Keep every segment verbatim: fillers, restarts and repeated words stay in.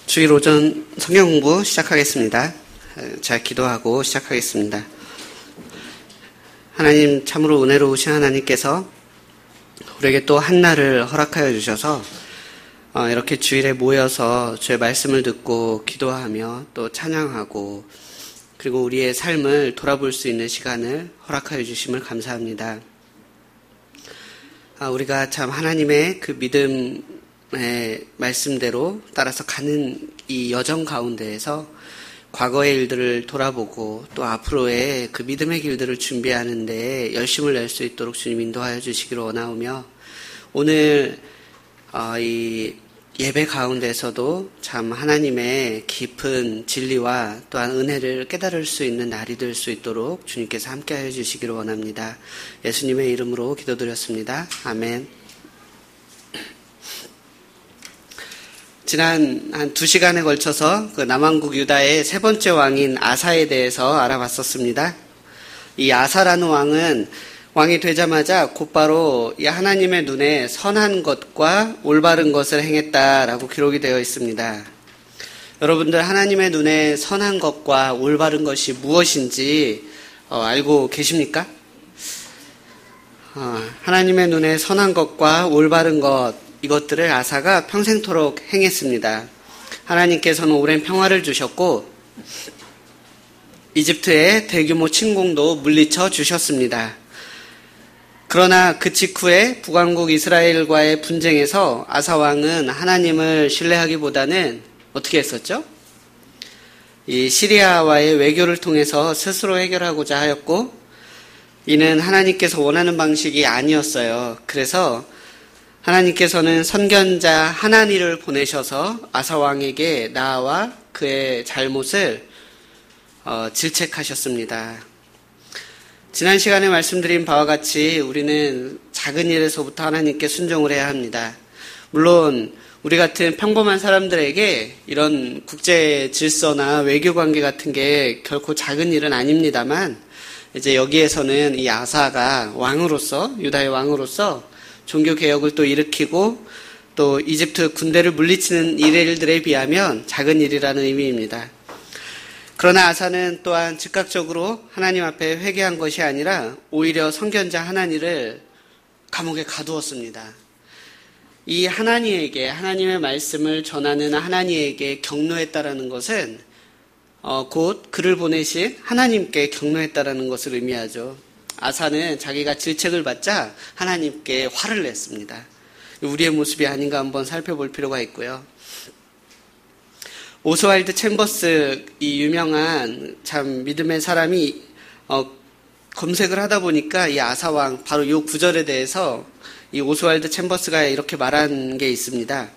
주일 오전 성경 공부 시작하겠습니다. 잘 기도하고 시작하겠습니다. 하나님, 참으로 은혜로우신 하나님께서 우리에게 또 한날을 허락하여 주셔서 이렇게 주일에 모여서 주의 말씀을 듣고 기도하며 또 찬양하고 그리고 우리의 삶을 돌아볼 수 있는 시간을 허락하여 주심을 감사합니다. 우리가 참 하나님의 그 믿음의 말씀대로 따라서 가는 이 여정 가운데에서 과거의 일들을 돌아보고 또 앞으로의 그 믿음의 길들을 준비하는 데 열심을 낼 수 있도록 주님 인도하여 주시기를 원하오며, 오늘 이 예배 가운데서도 참 하나님의 깊은 진리와 또한 은혜를 깨달을 수 있는 날이 될 수 있도록 주님께서 함께하여 주시기를 원합니다. 예수님의 이름으로 기도드렸습니다. 아멘. 지난 한 두 시간에 걸쳐서 그 남왕국 유다의 세 번째 왕인 아사에 대해서 알아봤었습니다. 이 아사라는 왕은 왕이 되자마자 곧바로 이 하나님의 눈에 선한 것과 올바른 것을 행했다라고 기록이 되어 있습니다. 여러분들, 하나님의 눈에 선한 것과 올바른 것이 무엇인지 어, 알고 계십니까? 어, 하나님의 눈에 선한 것과 올바른 것, 이것들을 아사가 평생토록 행했습니다. 하나님께서는 오랜 평화를 주셨고 이집트의 대규모 침공도 물리쳐 주셨습니다. 그러나 그 직후에 북왕국 이스라엘과의 분쟁에서 아사 왕은 하나님을 신뢰하기보다는 어떻게 했었죠? 이 시리아와의 외교를 통해서 스스로 해결하고자 하였고, 이는 하나님께서 원하는 방식이 아니었어요. 그래서 하나님께서는 선견자 하나니를 보내셔서 아사 왕에게 나와 그의 잘못을 어, 질책하셨습니다. 지난 시간에 말씀드린 바와 같이 우리는 작은 일에서부터 하나님께 순종을 해야 합니다. 물론 우리 같은 평범한 사람들에게 이런 국제 질서나 외교 관계 같은 게 결코 작은 일은 아닙니다만, 이제 여기에서는 이 아사가 왕으로서, 유다의 왕으로서 종교 개혁을 또 일으키고 또 이집트 군대를 물리치는 일들에 비하면 작은 일이라는 의미입니다. 그러나 아사는 또한 즉각적으로 하나님 앞에 회개한 것이 아니라 오히려 선견자 하나니를 감옥에 가두었습니다. 이 하나니에게, 하나님의 말씀을 전하는 하나니에게 격노했다라는 것은 어, 곧 그를 보내신 하나님께 격노했다라는 것을 의미하죠. 아사는 자기가 질책을 받자 하나님께 화를 냈습니다. 우리의 모습이 아닌가 한번 살펴볼 필요가 있고요. 오스왈드 챔버스, 이 유명한 참 믿음의 사람이 어, 검색을 하다 보니까 이 아사왕, 바로 이 구절에 대해서 이 오스왈드 챔버스가 이렇게 말한 게 있습니다.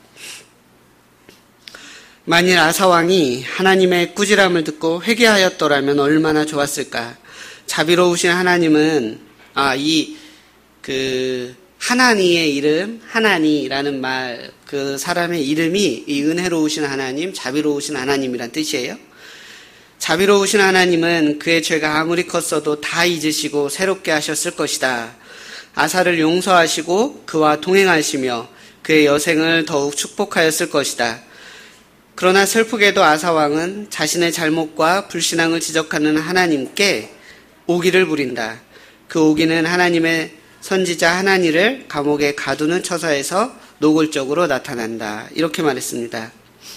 만일 아사왕이 하나님의 꾸지람을 듣고 회개하였더라면 얼마나 좋았을까. 자비로우신 하나님은, 아, 이, 그, 하나니의 이름, 하나니라는 말, 그 사람의 이름이 이 은혜로우신 하나님, 자비로우신 하나님이란 뜻이에요. 자비로우신 하나님은 그의 죄가 아무리 컸어도 다 잊으시고 새롭게 하셨을 것이다. 아사를 용서하시고 그와 동행하시며 그의 여생을 더욱 축복하였을 것이다. 그러나 슬프게도 아사왕은 자신의 잘못과 불신앙을 지적하는 하나님께 오기를 부린다. 그 오기는 하나님의 선지자 하나니를 감옥에 가두는 처사에서 노골적으로 나타난다. 이렇게 말했습니다.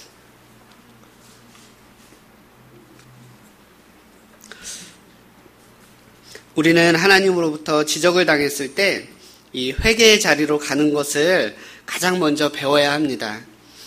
우리는 하나님으로부터 지적을 당했을 때 이 회개의 자리로 가는 것을 가장 먼저 배워야 합니다.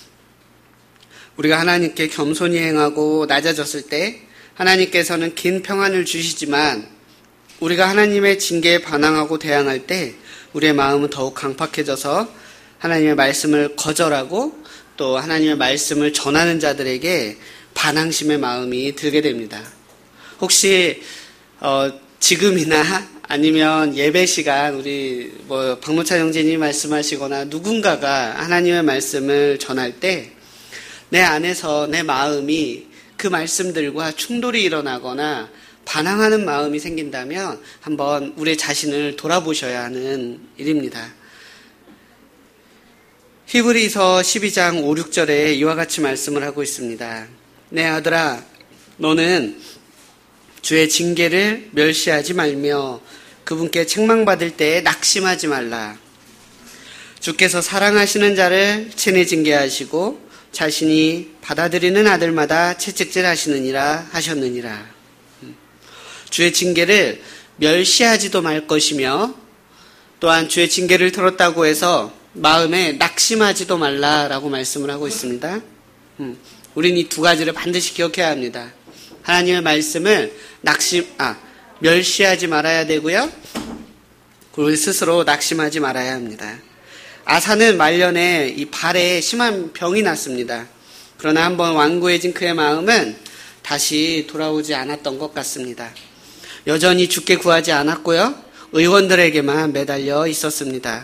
우리가 하나님께 겸손히 행하고 낮아졌을 때 하나님께서는 긴 평안을 주시지만, 우리가 하나님의 징계에 반항하고 대항할 때 우리의 마음은 더욱 강팍해져서 하나님의 말씀을 거절하고 또 하나님의 말씀을 전하는 자들에게 반항심의 마음이 들게 됩니다. 혹시 어, 지금이나 아니면 예배 시간 우리 뭐 박노찬 형제님이 말씀하시거나 누군가가 하나님의 말씀을 전할 때 내 안에서 내 마음이 그 말씀들과 충돌이 일어나거나 반항하는 마음이 생긴다면 한번 우리 자신을 돌아보셔야 하는 일입니다. 히브리서 십이 장 오, 육 절에 이와 같이 말씀을 하고 있습니다. 내 아들아, 너는 주의 징계를 멸시하지 말며 그분께 책망받을 때에 낙심하지 말라. 주께서 사랑하시는 자를 친히 징계하시고 자신이 받아들이는 아들마다 채찍질하시느니라 하셨느니라. 주의 징계를 멸시하지도 말 것이며 또한 주의 징계를 들었다고 해서 마음에 낙심하지도 말라라고 말씀을 하고 있습니다. 음, 우린 이 두 가지를 반드시 기억해야 합니다. 하나님의 말씀을 낙심, 아, 멸시하지 말아야 되고요. 우리 스스로 낙심하지 말아야 합니다. 아사는 말년에 이 발에 심한 병이 났습니다. 그러나 한번 완고해진 그의 마음은 다시 돌아오지 않았던 것 같습니다. 여전히 주께 구하지 않았고요. 의원들에게만 매달려 있었습니다.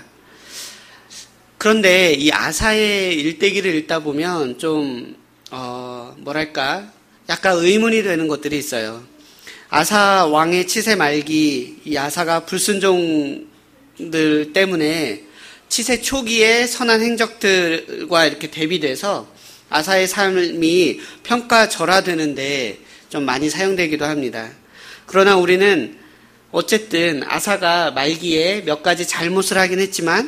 그런데 이 아사의 일대기를 읽다 보면 좀 어, 뭐랄까 약간 의문이 되는 것들이 있어요. 아사 왕의 치세 말기, 이 아사가 불순종들 때문에 치세 초기의 선한 행적들과 이렇게 대비돼서 아사의 삶이 평가절하되는데 좀 많이 사용되기도 합니다. 그러나 우리는 어쨌든 아사가 말기에 몇 가지 잘못을 하긴 했지만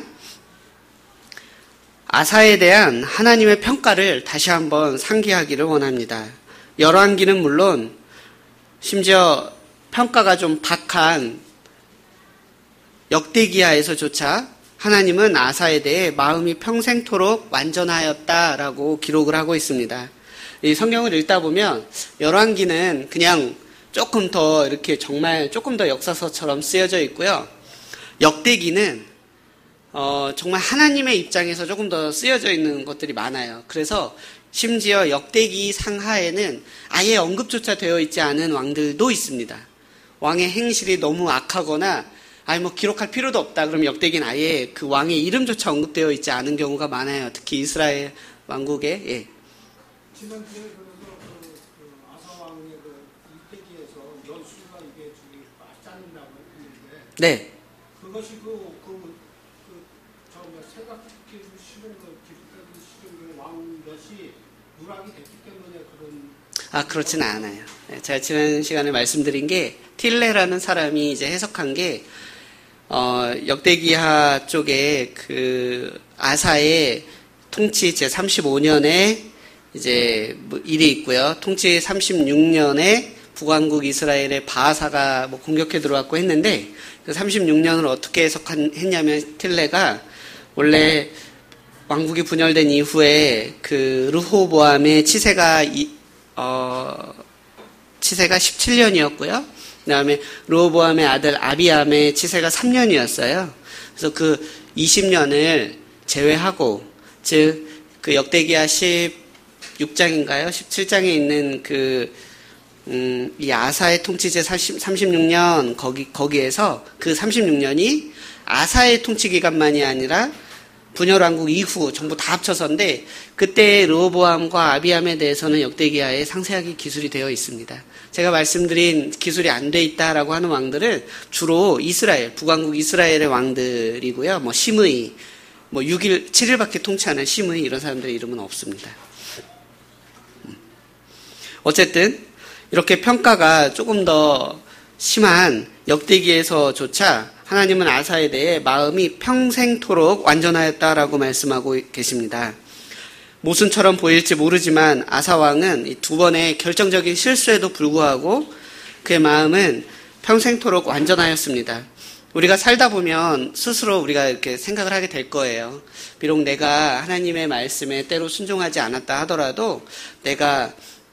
아사에 대한 하나님의 평가를 다시 한번 상기하기를 원합니다. 열왕기는 물론 심지어 평가가 좀 박한 역대기하에서조차 하나님은 아사에 대해 마음이 평생토록 완전하였다라고 기록을 하고 있습니다. 이 성경을 읽다 보면 열왕기는 그냥 조금 더 이렇게 정말 조금 더 역사서처럼 쓰여져 있고요. 역대기는 어, 정말 하나님의 입장에서 조금 더 쓰여져 있는 것들이 많아요. 그래서 심지어 역대기 상하에는 아예 언급조차 되어 있지 않은 왕들도 있습니다. 왕의 행실이 너무 악하거나 아니 뭐 기록할 필요도 없다. 그럼 역대기는 아예 그 왕의 이름조차 언급되어 있지 않은 경우가 많아요. 특히 이스라엘 왕국에. 예. 지난주에 그래서 그, 그 아사 왕의 그 일대기에서 여수가 이게 저기 잘린다고 했는데. 네. 그것이 그, 그, 그, 저, 뭐, 세각기를 실은 그, 기록되는 실은 그 왕것이 누락이 됐기 때문에 그런. 아, 그렇지는 않아요. 제가 지난 시간에 말씀드린 게, 틸레라는 사람이 이제 해석한 게, 어, 역대기하 쪽에 그, 아사의 통치 제삼십오 년에 이제 뭐 일이 있고요. 통치 삼십육 년에 북왕국 이스라엘의 바하사가 뭐 공격해 들어왔고 했는데 그 삼십육 년을 어떻게 해석했냐면 틸레가 원래 왕국이 분열된 이후에 그 르호보암의 치세가 이, 어, 치세가 십칠 년이었고요. 그다음에 르호보암의 아들 아비암의 치세가 삼 년이었어요. 그래서 그 이십 년을 제외하고 즉 그 역대기하 십육 장인가요? 십칠 장에 있는 그, 음, 이 아사의 통치제 삼십육 년, 거기, 거기에서 그 삼십육 년이 아사의 통치 기간만이 아니라 분열왕국 이후 전부 다 합쳐서인데, 그때 르호보암과 아비암에 대해서는 역대기하에 상세하게 기술이 되어 있습니다. 제가 말씀드린 기술이 안 돼 있다라고 하는 왕들은 주로 이스라엘, 북왕국 이스라엘의 왕들이고요. 뭐, 시므이, 뭐, 육 일, 칠 일밖에 통치하는 시므이, 이런 사람들의 이름은 없습니다. 어쨌든 이렇게 평가가 조금 더 심한 역대기에서조차 하나님은 아사에 대해 마음이 평생토록 완전하였다라고 말씀하고 계십니다. 모순처럼 보일지 모르지만 아사 왕은 이 두 번의 결정적인 실수에도 불구하고 그의 마음은 평생토록 완전하였습니다. 우리가 살다 보면 스스로 우리가 이렇게 생각을 하게 될 거예요. 비록 내가 하나님의 말씀에 때로 순종하지 않았다 하더라도 내가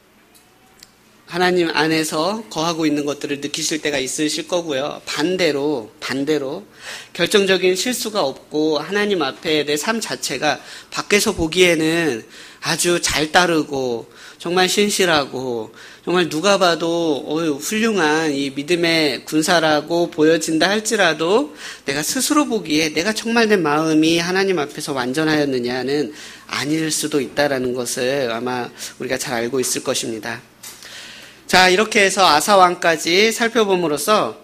하나님 안에서 거하고 있는 것들을 느끼실 때가 있으실 거고요. 반대로, 반대로 결정적인 실수가 없고 하나님 앞에 내 삶 자체가 밖에서 보기에는 아주 잘 따르고 정말 신실하고 정말 누가 봐도 어휴, 훌륭한 이 믿음의 군사라고 보여진다 할지라도 내가 스스로 보기에 내가 정말 내 마음이 하나님 앞에서 완전하였느냐는 아닐 수도 있다라는 것을 아마 우리가 잘 알고 있을 것입니다. 자, 이렇게 해서 아사왕까지 살펴봄으로써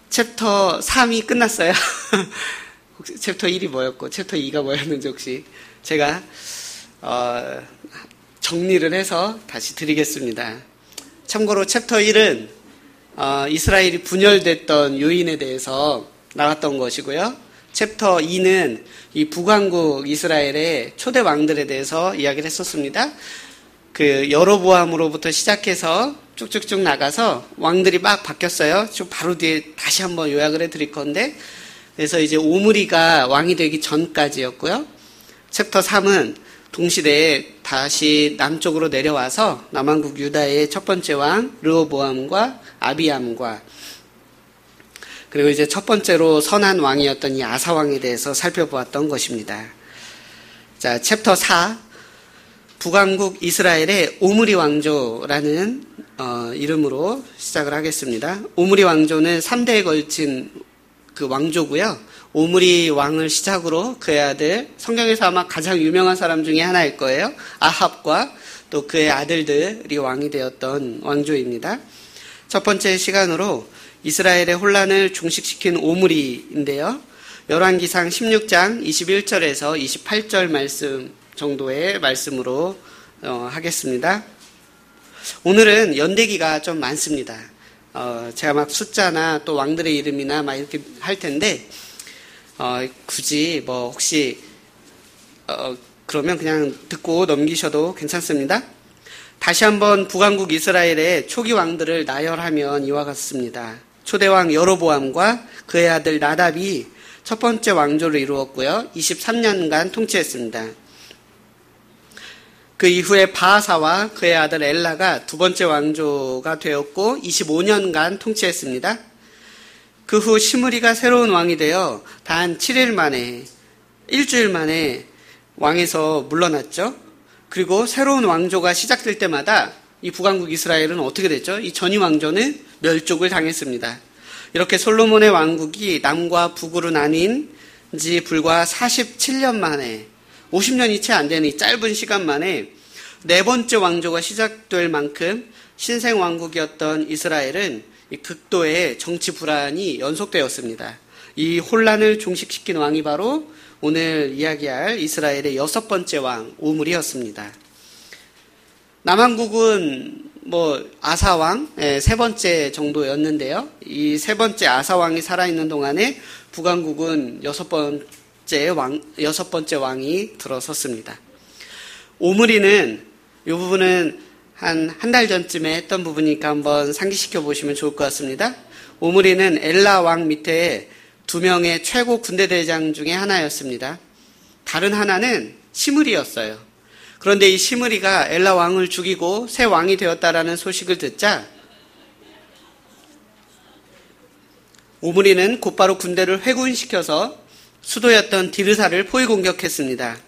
챕터 삼이 끝났어요. 챕터 일이 뭐였고 챕터 이가 뭐였는지 혹시 제가 어, 정리를 해서 다시 드리겠습니다. 참고로 챕터 일은 어, 이스라엘이 분열됐던 요인에 대해서 나왔던 것이고요. 챕터 이는 이 북왕국 이스라엘의 초대 왕들에 대해서 이야기를 했었습니다. 그 여로보암으로부터 시작해서 쭉쭉쭉 나가서 왕들이 막 바뀌었어요. 좀 바로 뒤에 다시 한번 요약을 해드릴 건데, 그래서 이제 오므리가 왕이 되기 전까지였고요. 챕터 삼은 동시대에 다시 남쪽으로 내려와서 남왕국 유다의 첫 번째 왕 르호보암과 아비암과, 그리고 이제 첫 번째로 선한 왕이었던 이 아사 왕에 대해서 살펴보았던 것입니다. 자, 챕터 사, 북왕국 이스라엘의 오므리 왕조라는 어, 이름으로 시작을 하겠습니다. 오므리 왕조는 삼 대에 걸친 그 왕조고요. 오므리 왕을 시작으로 그의 아들, 성경에서 아마 가장 유명한 사람 중에 하나일 거예요. 아합과 또 그의 아들들이 왕이 되었던 왕조입니다. 첫 번째 시간으로 이스라엘의 혼란을 종식시킨 오므리인데요. 열왕기상 십육 장 이십일 절에서 이십팔 절 말씀 정도의 말씀으로 어, 하겠습니다. 오늘은 연대기가 좀 많습니다. 어, 제가 막 숫자나 또 왕들의 이름이나 막 이렇게 할 텐데, 어, 굳이 뭐 혹시 어, 그러면 그냥 듣고 넘기셔도 괜찮습니다. 다시 한번 북왕국 이스라엘의 초기 왕들을 나열하면 이와 같습니다. 초대왕 여로보암과 그의 아들 나답이 첫 번째 왕조를 이루었고요. 이십삼 년간 통치했습니다. 그 이후에 바하사와 그의 아들 엘라가 두 번째 왕조가 되었고 이십오 년간 통치했습니다. 그 후 시므리가 새로운 왕이 되어 단 칠 일 만에, 일주일 만에 왕에서 물러났죠. 그리고 새로운 왕조가 시작될 때마다 이 북왕국 이스라엘은 어떻게 됐죠? 이 전임 왕조는 멸족을 당했습니다. 이렇게 솔로몬의 왕국이 남과 북으로 나뉜 지 불과 사십칠 년 만에, 오십 년이 채 안 되는 이 짧은 시간 만에 네 번째 왕조가 시작될 만큼 신생 왕국이었던 이스라엘은 이 극도의 정치 불안이 연속되었습니다. 이 혼란을 종식시킨 왕이 바로 오늘 이야기할 이스라엘의 여섯 번째 왕 오므리였습니다. 남왕국은 뭐 아사왕 세 번째 정도였는데요. 이 세 번째 아사왕이 살아있는 동안에 북왕국은 여섯 번째 왕 여섯 번째 왕이 들어섰습니다. 오므리는 이 부분은 한 한 달 전쯤에 했던 부분이니까 한번 상기시켜 보시면 좋을 것 같습니다. 오므리는 엘라 왕 밑에 두 명의 최고 군대 대장 중에 하나였습니다. 다른 하나는 시므리였어요. 그런데 이 시므리가 엘라 왕을 죽이고 새 왕이 되었다라는 소식을 듣자 오므리는 곧바로 군대를 회군시켜서 수도였던 디르사를 포위 공격했습니다.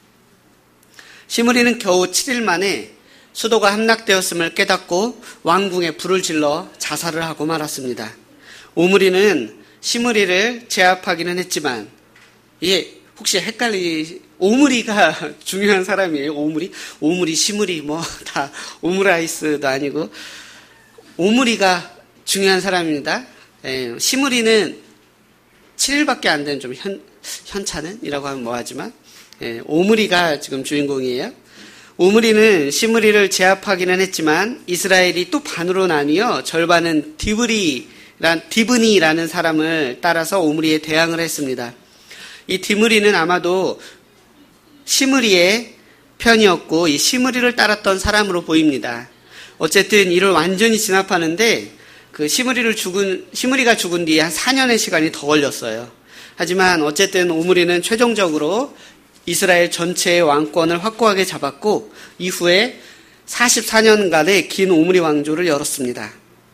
시므리는 겨우 칠 일 만에 수도가 함락되었음을 깨닫고 왕궁에 불을 질러 자살을 하고 말았습니다. 오므리는 시므리를 제압하기는 했지만, 이게 혹시 헷갈리, 오므리가 중요한 사람이에요. 오므리? 오므리, 시므리, 뭐 다 오므라이스도 아니고 오므리가 중요한 사람입니다. 예, 시므리는 칠 일밖에 안 된 좀 현, 현차는? 이라고 하면 뭐하지만 예, 오므리가 지금 주인공이에요. 오므리는 시므리를 제압하기는 했지만 이스라엘이 또 반으로 나뉘어 절반은 디브리, 디브니라는 사람을 따라서 오므리에 대항을 했습니다. 이 디므리는 아마도 시므리의 편이었고 이 시므리를 따랐던 사람으로 보입니다. 어쨌든 이를 완전히 진압하는데 그 시므리를 죽은 시므리가 죽은 뒤에 한 사 년의 시간이 더 걸렸어요. 하지만 어쨌든 오므리는 최종적으로 이스라엘 전체의 왕권을 확고하게 잡았고 이후에 사십사 년간의 긴 오므리 왕조를 열었습니다.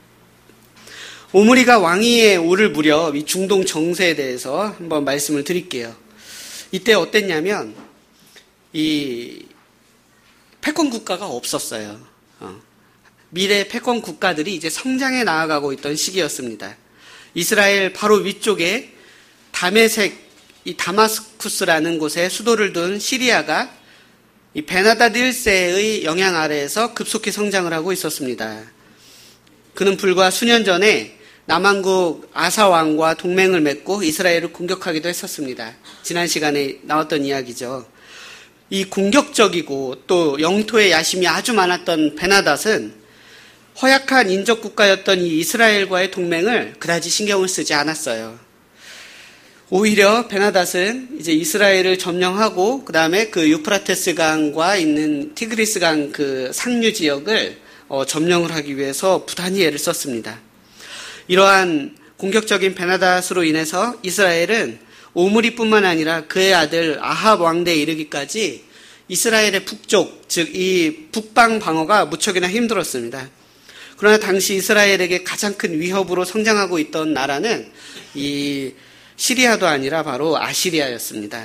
오므리가 왕위에 오를 무렵 이 중동 정세에 대해서 한번 말씀을 드릴게요. 이때 어땠냐면 이 패권 국가가 없었어요. 어. 미래 패권 국가들이 이제 성장해 나아가고 있던 시기였습니다. 이스라엘 바로 위쪽에 다메섹, 이 다마스쿠스라는 곳에 수도를 둔 시리아가 이 베나다드 일 세의 영향 아래에서 급속히 성장을 하고 있었습니다. 그는 불과 수년 전에 남왕국 아사 왕과 동맹을 맺고 이스라엘을 공격하기도 했었습니다. 지난 시간에 나왔던 이야기죠. 이 공격적이고 또 영토에 야심이 아주 많았던 베나닷은 허약한 인접 국가였던 이 이스라엘과의 동맹을 그다지 신경을 쓰지 않았어요. 오히려 베나닷은 이제 이스라엘을 점령하고 그 다음에 그 유프라테스 강과 있는 티그리스 강 그 상류 지역을 어, 점령을 하기 위해서 부단히 애를 썼습니다. 이러한 공격적인 베나닷으로 인해서 이스라엘은 오므리뿐만 아니라 그의 아들 아합 왕대에 이르기까지 이스라엘의 북쪽, 즉 이 북방 방어가 무척이나 힘들었습니다. 그러나 당시 이스라엘에게 가장 큰 위협으로 성장하고 있던 나라는 이 시리아도 아니라 바로 아시리아였습니다.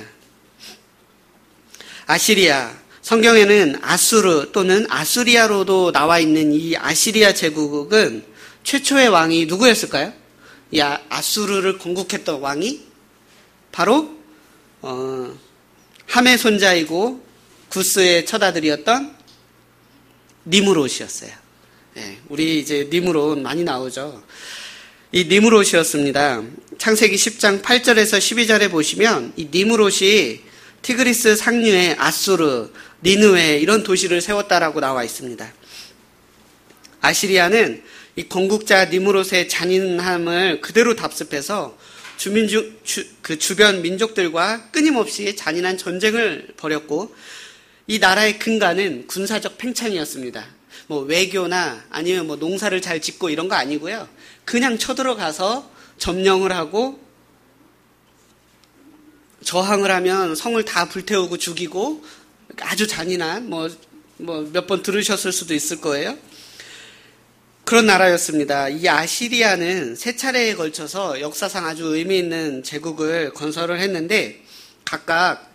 아시리아, 성경에는 아수르 또는 아수리아로도 나와 있는 이 아시리아 제국은 최초의 왕이 누구였을까요? 이 아수르를 건국했던 왕이 바로 어, 함의 손자이고 구스의 첫아들이었던 니므롯이었어요. 네, 우리 이제 니므롯 많이 나오죠. 이 니므롯이었습니다. 창세기 십 장 팔 절에서 십이 절에 보시면 이 니므롯이 티그리스 상류의 아수르, 니느웨 이런 도시를 세웠다라고 나와 있습니다. 아시리아는 이 건국자 니므롯의 잔인함을 그대로 답습해서 주민 주, 주, 그 주변 민족들과 끊임없이 잔인한 전쟁을 벌였고 이 나라의 근간은 군사적 팽창이었습니다. 뭐 외교나 아니면 뭐 농사를 잘 짓고 이런 거 아니고요. 그냥 쳐들어가서 점령을 하고 저항을 하면 성을 다 불태우고 죽이고 아주 잔인한 뭐 뭐 몇 번 들으셨을 수도 있을 거예요. 그런 나라였습니다. 이 아시리아는 세 차례에 걸쳐서 역사상 아주 의미 있는 제국을 건설을 했는데 각각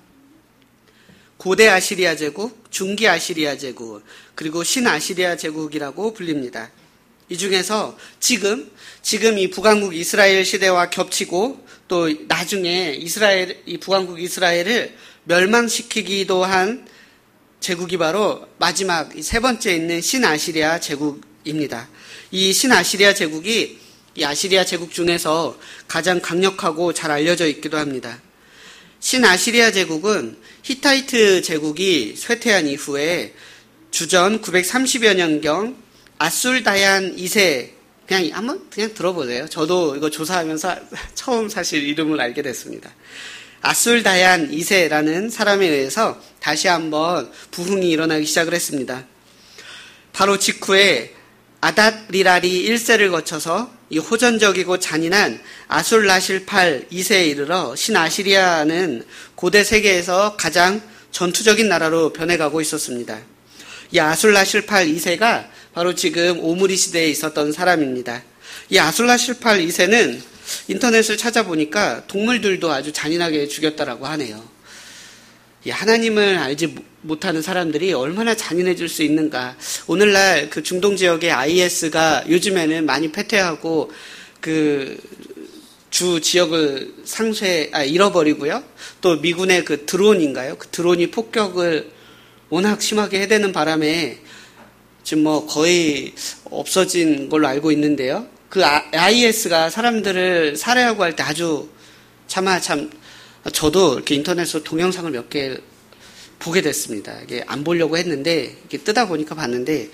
고대 아시리아 제국, 중기 아시리아 제국, 그리고 신아시리아 제국이라고 불립니다. 이 중에서 지금, 지금 이 북왕국 이스라엘 시대와 겹치고 또 나중에 이스라엘, 이 북왕국 이스라엘을 멸망시키기도 한 제국이 바로 마지막 세 번째 있는 신아시리아 제국입니다. 이 신아시리아 제국이 이 아시리아 제국 중에서 가장 강력하고 잘 알려져 있기도 합니다. 신아시리아 제국은 히타이트 제국이 쇠퇴한 이후에 주전 구백삼십여 년경 아술다얀 이 세, 그냥 한번 그냥 들어보세요. 저도 이거 조사하면서 처음 사실 이름을 알게 됐습니다. 아술다얀 이 세라는 사람에 의해서 다시 한번 부흥이 일어나기 시작을 했습니다. 바로 직후에 아닷리라리 일 세를 거쳐서 이 호전적이고 잔인한 아술라실팔 이 세에 이르러 신아시리아는 고대 세계에서 가장 전투적인 나라로 변해가고 있었습니다. 이 아술라실팔 이 세가 바로 지금 오므리 시대에 있었던 사람입니다. 이 아술라실팔 이 세는 인터넷을 찾아보니까 동물들도 아주 잔인하게 죽였다라고 하네요. 이 하나님을 알지 못하는 사람들이 얼마나 잔인해질 수 있는가. 오늘날 그 중동 지역의 아이에스가 요즘에는 많이 패퇴하고 그 주 지역을 상쇄, 아, 잃어버리고요. 또 미군의 그 드론인가요? 그 드론이 폭격을 워낙 심하게 해대는 바람에 지금 뭐 거의 없어진 걸로 알고 있는데요. 그 아이에스가 사람들을 살해하고 할 때 아주 차마 참, 저도 이렇게 인터넷으로 동영상을 몇 개 보게 됐습니다. 이게 안 보려고 했는데, 이게 뜨다 보니까 봤는데,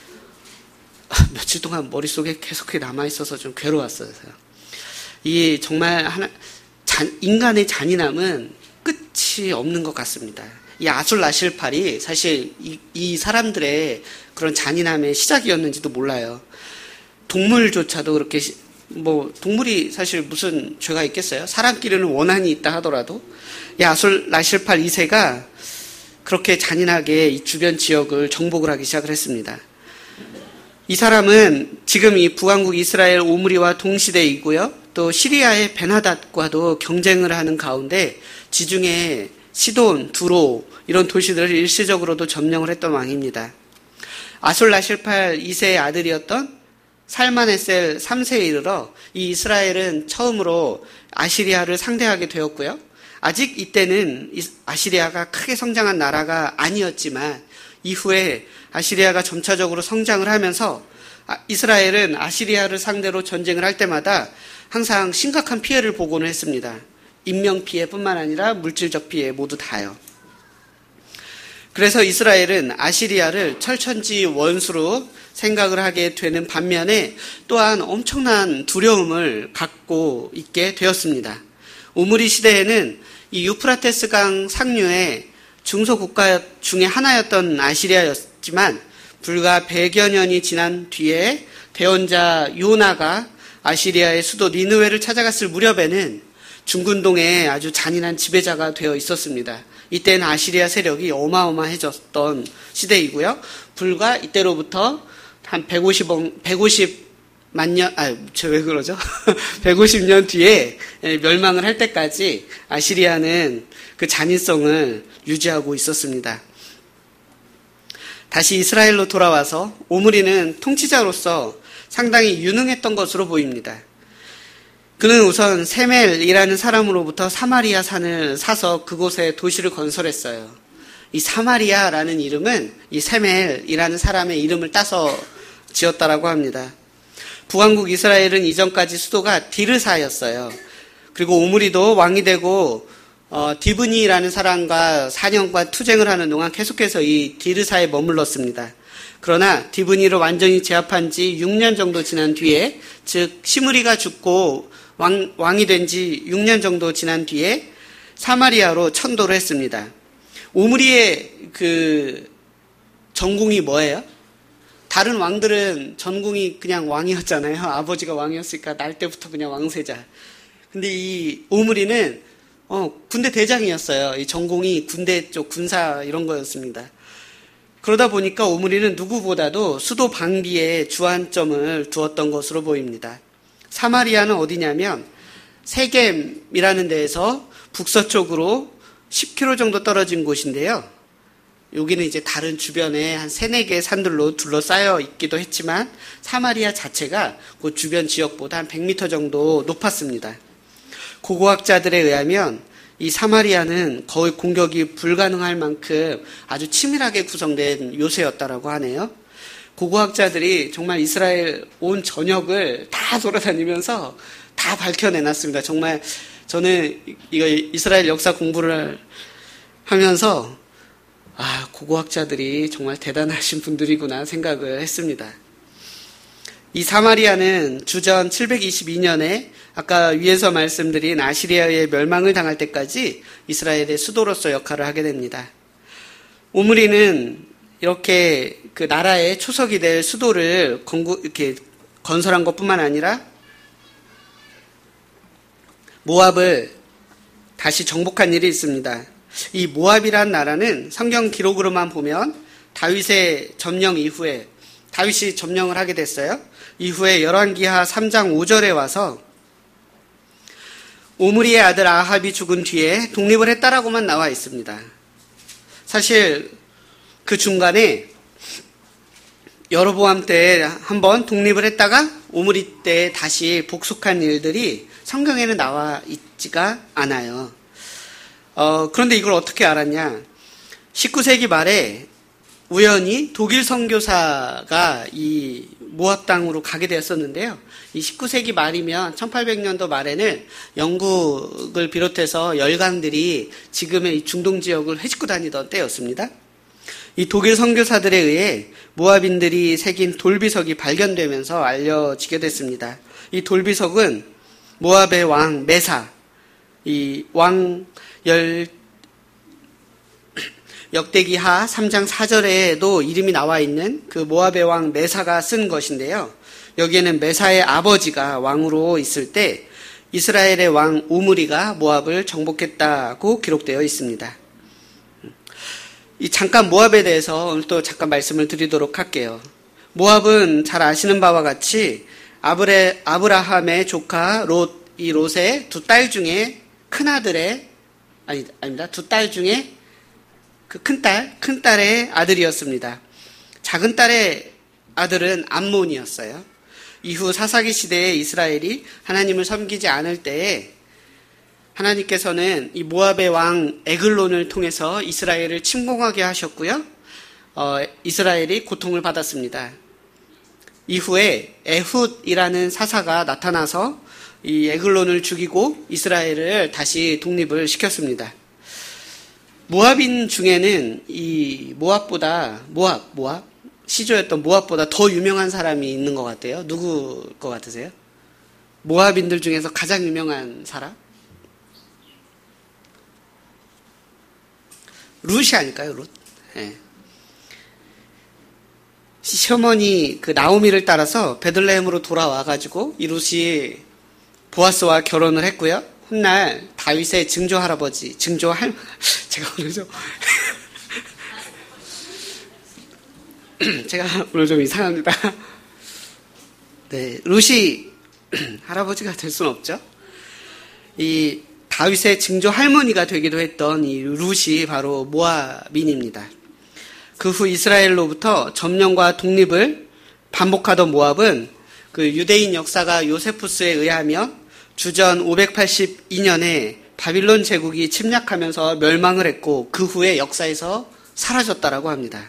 며칠 동안 머릿속에 계속 남아있어서 좀 괴로웠어요. 이 정말 하나, 잔, 인간의 잔인함은 끝이 없는 것 같습니다. 이 아술라실팔이 사실 이, 이 사람들의 그런 잔인함의 시작이었는지도 몰라요. 동물조차도 그렇게, 뭐, 동물이 사실 무슨 죄가 있겠어요? 사람끼리는 원한이 있다 하더라도. 이 아술라실팔 이 세가 그렇게 잔인하게 이 주변 지역을 정복을 하기 시작을 했습니다. 이 사람은 지금 이 북왕국 이스라엘 오므리와 동시대이고요. 또 시리아의 베나닷과도 경쟁을 하는 가운데 지중해 시돈, 두로 이런 도시들을 일시적으로도 점령을 했던 왕입니다. 아술라실팔 이 세의 아들이었던 살마네셀 삼 세에 이르러 이 이스라엘은 처음으로 아시리아를 상대하게 되었고요. 아직 이때는 아시리아가 크게 성장한 나라가 아니었지만 이후에 아시리아가 점차적으로 성장을 하면서 이스라엘은 아시리아를 상대로 전쟁을 할 때마다 항상 심각한 피해를 보고는 했습니다. 인명피해뿐만 아니라 물질적 피해 모두 다요. 그래서 이스라엘은 아시리아를 철천지 원수로 생각을 하게 되는 반면에 또한 엄청난 두려움을 갖고 있게 되었습니다. 오므리 시대에는 이 유프라테스 강 상류의 중소국가 중에 하나였던 아시리아였지만 불과 백여 년이 지난 뒤에 대언자 요나가 아시리아의 수도 니느웨를 찾아갔을 무렵에는 중근동의 아주 잔인한 지배자가 되어 있었습니다. 이때는 아시리아 세력이 어마어마해졌던 시대이고요. 불과 이때로부터 한 백오십만 년, 아, 저 왜 그러죠? 백오십 년 뒤에 멸망을 할 때까지 아시리아는 그 잔인성을 유지하고 있었습니다. 다시 이스라엘로 돌아와서 오므리는 통치자로서 상당히 유능했던 것으로 보입니다. 그는 우선 세멜이라는 사람으로부터 사마리아 산을 사서 그곳에 도시를 건설했어요. 이 사마리아라는 이름은 이 세멜이라는 사람의 이름을 따서 지었다라고 합니다. 북왕국 이스라엘은 이전까지 수도가 디르사였어요. 그리고 오므리도 왕이 되고 어, 디브니라는 사람과 사 년간 투쟁을 하는 동안 계속해서 이 디르사에 머물렀습니다. 그러나 디브니를 완전히 제압한 지 육 년 정도 지난 뒤에, 즉 시므리가 죽고 왕, 왕이 된 지 육 년 정도 지난 뒤에 사마리아로 천도를 했습니다. 오므리의 그 전궁이 뭐예요? 다른 왕들은 전궁이 그냥 왕이었잖아요. 아버지가 왕이었으니까 날 때부터 그냥 왕세자. 근데 이 오므리는 어, 군대 대장이었어요. 이 전공이 군대 쪽 군사 이런 거였습니다. 그러다 보니까 오므리는 누구보다도 수도 방비에 주안점을 두었던 것으로 보입니다. 사마리아는 어디냐면 세겜이라는 데에서 북서쪽으로 십 킬로미터 정도 떨어진 곳인데요. 여기는 이제 다른 주변에 한 세네 개의 산들로 둘러싸여 있기도 했지만 사마리아 자체가 그 주변 지역보다 한 백 미터 정도 높았습니다. 고고학자들에 의하면 이 사마리아는 거의 공격이 불가능할 만큼 아주 치밀하게 구성된 요새였다라고 하네요. 고고학자들이 정말 이스라엘 온 전역을 다 돌아다니면서 다 밝혀내놨습니다. 정말 저는 이거 이스라엘 역사 공부를 하면서 아, 고고학자들이 정말 대단하신 분들이구나 생각을 했습니다. 이 사마리아는 주전 칠백이십이 년에 아까 위에서 말씀드린 아시리아의 멸망을 당할 때까지 이스라엘의 수도로서 역할을 하게 됩니다. 오므리는 이렇게 그 나라의 초석이 될 수도를 건국, 이렇게 건설한 것뿐만 아니라 모압을 다시 정복한 일이 있습니다. 이 모압이란 나라는 성경 기록으로만 보면 다윗의 점령 이후에 다윗이 점령을 하게 됐어요. 이후에 열왕기하 삼 장 오 절에 와서 오므리의 아들 아합이 죽은 뒤에 독립을 했다라고만 나와 있습니다. 사실 그 중간에 여로보암 때 한번 독립을 했다가 오므리 때 다시 복속한 일들이 성경에는 나와 있지가 않아요. 어, 그런데 이걸 어떻게 알았냐? 십구 세기 말에 우연히 독일 선교사가 이 모압 땅으로 가게 되었었는데요. 이 십구 세기 말이면 천팔백 년도 말에는 영국을 비롯해서 열강들이 지금의 이 중동 지역을 헤집고 다니던 때였습니다. 이 독일 선교사들에 의해 모압인들이 새긴 돌비석이 발견되면서 알려지게 됐습니다. 이 돌비석은 모압의 왕 메사, 이 왕 열 역대기하 삼 장 사 절에도 이름이 나와 있는 그 모압의 왕 메사가 쓴 것인데요. 여기에는 메사의 아버지가 왕으로 있을 때 이스라엘의 왕 오므리가 모압을 정복했다고 기록되어 있습니다. 이 잠깐 모압에 대해서 오늘 또 잠깐 말씀을 드리도록 할게요. 모압은 잘 아시는 바와 같이 아브레, 아브라함의 조카 롯, 이 롯의 두 딸 중에 큰 아들의 아니 아닙니다. 두 딸 중에 그 큰 딸, 큰 딸의 아들이었습니다. 작은 딸의 아들은 암몬이었어요. 이후 사사기 시대에 이스라엘이 하나님을 섬기지 않을 때에 하나님께서는 이 모압의 왕 에글론을 통해서 이스라엘을 침공하게 하셨고요. 어, 이스라엘이 고통을 받았습니다. 이후에 에훗이라는 사사가 나타나서 이 에글론을 죽이고 이스라엘을 다시 독립을 시켰습니다. 모압인 중에는 이 모압보다 모압 모압 시조였던 모압보다 더 유명한 사람이 있는 것 같아요. 누구일 것 같으세요? 모압인들 중에서 가장 유명한 사람? 룻이 아닐까요? 룻. 네. 시어머니 그 나오미를 따라서 베들레헴으로 돌아와가지고 이 룻이 보아스와 결혼을 했고요. 훗날 다윗의 증조 할아버지, 증조 할 제가 오늘 좀 제가 오늘 좀 이상합니다. 네, 룻이 할아버지가 될 수는 없죠. 이 다윗의 증조 할머니가 되기도 했던 이 룻이 바로 모압인입니다. 그 후 이스라엘로부터 점령과 독립을 반복하던 모압은 그 유대인 역사가 요세푸스에 의하면 주전 오백팔십이 년에 바빌론 제국이 침략하면서 멸망을 했고 그 후에 역사에서 사라졌다라고 합니다.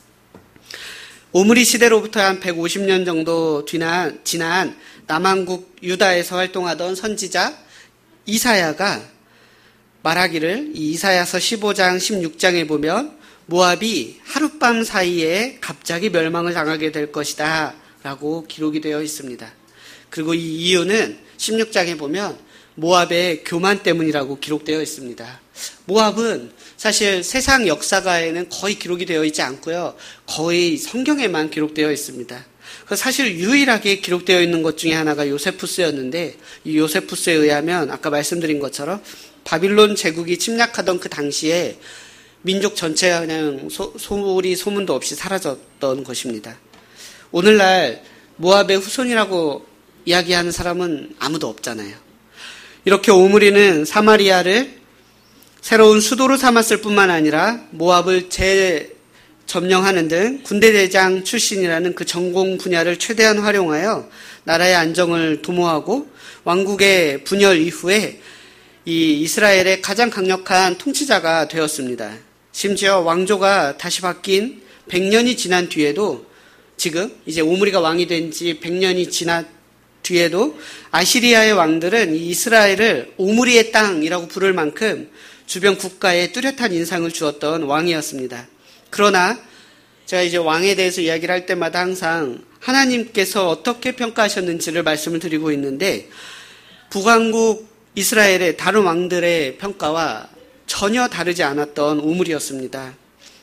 오므리 시대로부터 한 백오십 년 정도 뒤나 지난 남한국 유다에서 활동하던 선지자 이사야가 말하기를 이 이사야서 십오 장 십육 장에 보면 모압이 하룻밤 사이에 갑자기 멸망을 당하게 될 것이다 라고 기록이 되어 있습니다. 그리고 이 이유는 십육 장에 보면 모압의 교만 때문이라고 기록되어 있습니다. 모압은 사실 세상 역사가에는 거의 기록이 되어 있지 않고요. 거의 성경에만 기록되어 있습니다. 사실 유일하게 기록되어 있는 것 중에 하나가 요세푸스였는데 이 요세푸스에 의하면 아까 말씀드린 것처럼 바빌론 제국이 침략하던 그 당시에 민족 전체가 그냥 소, 소리 소문도 없이 사라졌던 것입니다. 오늘날 모압의 후손이라고 이야기하는 사람은 아무도 없잖아요. 이렇게 오므리는 사마리아를 새로운 수도로 삼았을 뿐만 아니라 모압을 재점령하는 등 군대대장 출신이라는 그 전공 분야를 최대한 활용하여 나라의 안정을 도모하고 왕국의 분열 이후에 이 이스라엘의 가장 강력한 통치자가 되었습니다. 심지어 왕조가 다시 바뀐 백 년이 지난 뒤에도 지금 이제 오므리가 왕이 된 지 백 년이 지난 뒤에도 아시리아의 왕들은 이 이스라엘을 오므리의 땅이라고 부를 만큼 주변 국가에 뚜렷한 인상을 주었던 왕이었습니다. 그러나 제가 이제 왕에 대해서 이야기를 할 때마다 항상 하나님께서 어떻게 평가하셨는지를 말씀을 드리고 있는데 북왕국 이스라엘의 다른 왕들의 평가와 전혀 다르지 않았던 오므리였습니다.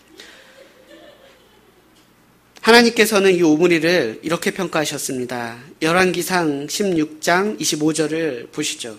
하나님께서는 이 오므리를 이렇게 평가하셨습니다. 열왕기상 십육 장 이십오 절을 보시죠.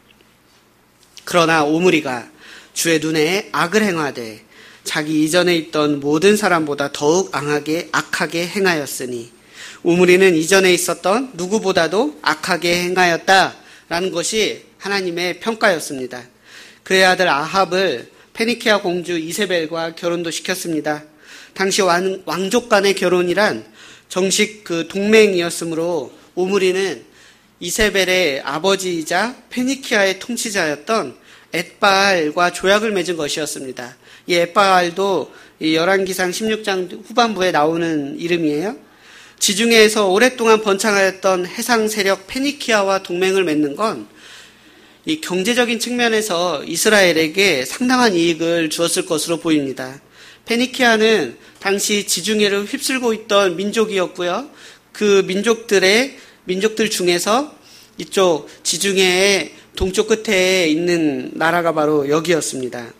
그러나 오므리가 주의 눈에 악을 행하되 자기 이전에 있던 모든 사람보다 더욱 악하게, 악하게 행하였으니 오므리는 이전에 있었던 누구보다도 악하게 행하였다라는 것이 하나님의 평가였습니다. 그의 아들 아합을 페니키아 공주 이세벨과 결혼도 시켰습니다. 당시 왕, 왕족 간의 결혼이란 정식 그 동맹이었으므로 오므리는 이세벨의 아버지이자 페니키아의 통치자였던 엣바알과 조약을 맺은 것이었습니다. 이 엣바알도 이 열왕기상 십육 장 후반부에 나오는 이름이에요. 지중해에서 오랫동안 번창하였던 해상 세력 페니키아와 동맹을 맺는 건 이 경제적인 측면에서 이스라엘에게 상당한 이익을 주었을 것으로 보입니다. 페니키아는 당시 지중해를 휩쓸고 있던 민족이었고요. 그 민족들의 민족들 중에서 이쪽 지중해의 동쪽 끝에 있는 나라가 바로 여기였습니다.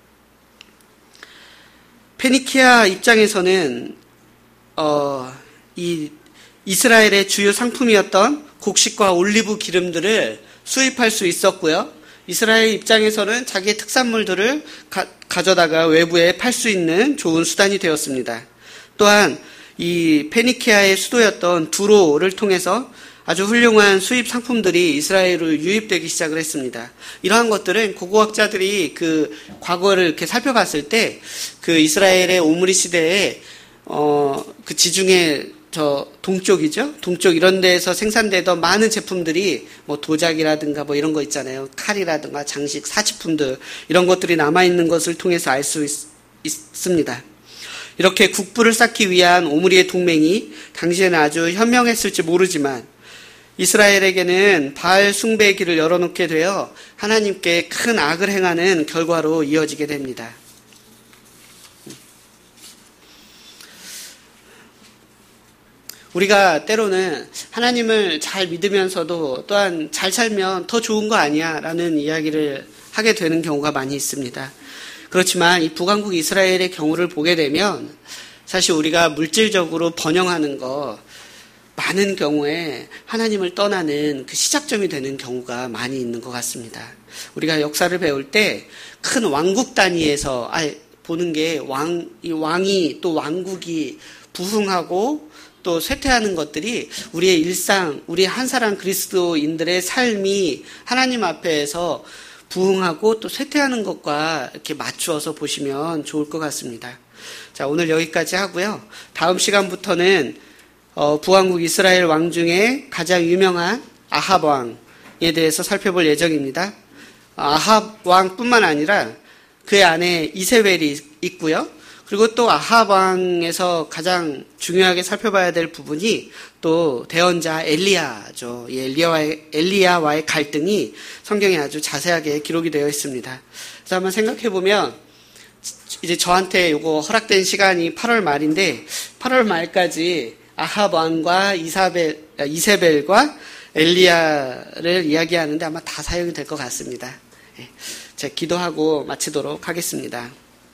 페니키아 입장에서는 어, 이 이스라엘의 주요 상품이었던 곡식과 올리브 기름들을 수입할 수 있었고요. 이스라엘 입장에서는 자기의 특산물들을 가, 가져다가 외부에 팔 수 있는 좋은 수단이 되었습니다. 또한 이 페니키아의 수도였던 두로를 통해서 아주 훌륭한 수입 상품들이 이스라엘로 유입되기 시작을 했습니다. 이러한 것들은 고고학자들이 그 과거를 이렇게 살펴봤을 때 그 이스라엘의 오므리 시대에 어, 그 지중해 저 동쪽이죠. 동쪽 이런 데에서 생산되던 많은 제품들이 뭐 도자기라든가 뭐 이런 거 있잖아요. 칼이라든가 장식, 사치품들 이런 것들이 남아있는 것을 통해서 알 수 있습니다. 이렇게 국부를 쌓기 위한 오므리의 동맹이 당시에는 아주 현명했을지 모르지만 이스라엘에게는 바알 숭배의 길을 열어놓게 되어 하나님께 큰 악을 행하는 결과로 이어지게 됩니다. 우리가 때로는 하나님을 잘 믿으면서도 또한 잘 살면 더 좋은 거 아니야 라는 이야기를 하게 되는 경우가 많이 있습니다. 그렇지만 이 북왕국 이스라엘의 경우를 보게 되면 사실 우리가 물질적으로 번영하는 거 많은 경우에 하나님을 떠나는 그 시작점이 되는 경우가 많이 있는 것 같습니다. 우리가 역사를 배울 때 큰 왕국 단위에서 보는 게 왕, 이 왕이 또 왕국이 부흥하고 또 쇠퇴하는 것들이 우리의 일상, 우리 한 사람 그리스도인들의 삶이 하나님 앞에서 부흥하고 또 쇠퇴하는 것과 이렇게 맞추어서 보시면 좋을 것 같습니다. 자, 오늘 여기까지 하고요. 다음 시간부터는 어, 북왕국 이스라엘 왕 중에 가장 유명한 아합 왕에 대해서 살펴볼 예정입니다. 아합 왕뿐만 아니라 그의 아내 이세벨이 있고요. 그리고 또 아합 왕에서 가장 중요하게 살펴봐야 될 부분이 또 대언자 엘리야죠. 이 엘리야와의, 엘리야와의 갈등이 성경에 아주 자세하게 기록이 되어 있습니다. 그래서 한번 생각해 보면 이제 저한테 요거 허락된 시간이 팔월 말인데 팔월 말까지 아합 왕과 이사벨, 이세벨과 엘리야를 이야기하는데 아마 다 사용이 될 것 같습니다. 제가 기도하고 마치도록 하겠습니다.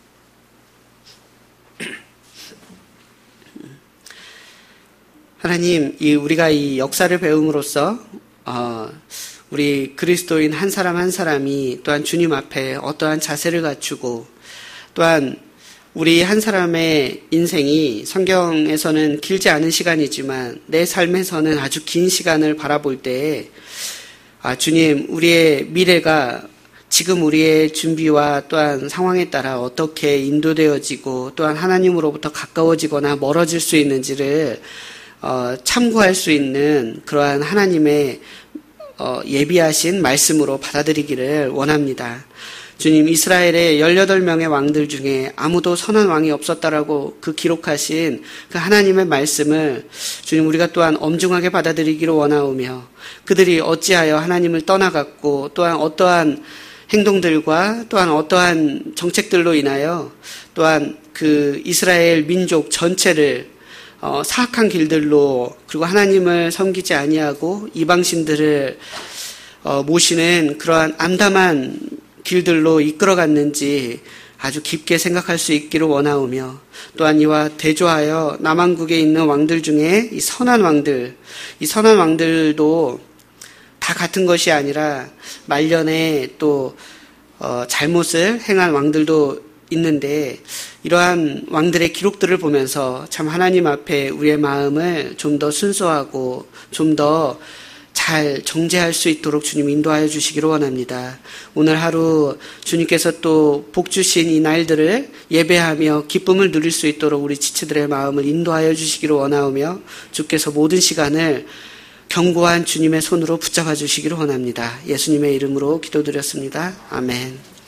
하나님, 이 우리가 이 역사를 배움으로써 어, 우리 그리스도인 한 사람 한 사람이 또한 주님 앞에 어떠한 자세를 갖추고 또한 우리 한 사람의 인생이 성경에서는 길지 않은 시간이지만 내 삶에서는 아주 긴 시간을 바라볼 때에 아, 주님, 우리의 미래가 지금 우리의 준비와 또한 상황에 따라 어떻게 인도되어지고 또한 하나님으로부터 가까워지거나 멀어질 수 있는지를 어, 참고할 수 있는 그러한 하나님의 어, 예비하신 말씀으로 받아들이기를 원합니다. 주님, 이스라엘의 열여덟 명의 왕들 중에 아무도 선한 왕이 없었다라고 그 기록하신 그 하나님의 말씀을 주님, 우리가 또한 엄중하게 받아들이기를 원하오며 그들이 어찌하여 하나님을 떠나갔고 또한 어떠한 행동들과 또한 어떠한 정책들로 인하여 또한 그 이스라엘 민족 전체를 어, 사악한 길들로 그리고 하나님을 섬기지 아니하고 이방신들을 어, 모시는 그러한 암담한 길들로 이끌어갔는지 아주 깊게 생각할 수 있기를 원하오며 또한 이와 대조하여 남왕국에 있는 왕들 중에 이 선한 왕들, 이 선한 왕들도 다 같은 것이 아니라 말년에 또 어, 잘못을 행한 왕들도 있는데 이러한 왕들의 기록들을 보면서 참 하나님 앞에 우리의 마음을 좀 더 순수하고 좀 더 잘 정죄할 수 있도록 주님 인도하여 주시기를 원합니다. 오늘 하루 주님께서 또 복 주신 이 날들을 예배하며 기쁨을 누릴 수 있도록 우리 지체들의 마음을 인도하여 주시기를 원하오며 주께서 모든 시간을 견고한 주님의 손으로 붙잡아 주시기를 원합니다. 예수님의 이름으로 기도드렸습니다. 아멘.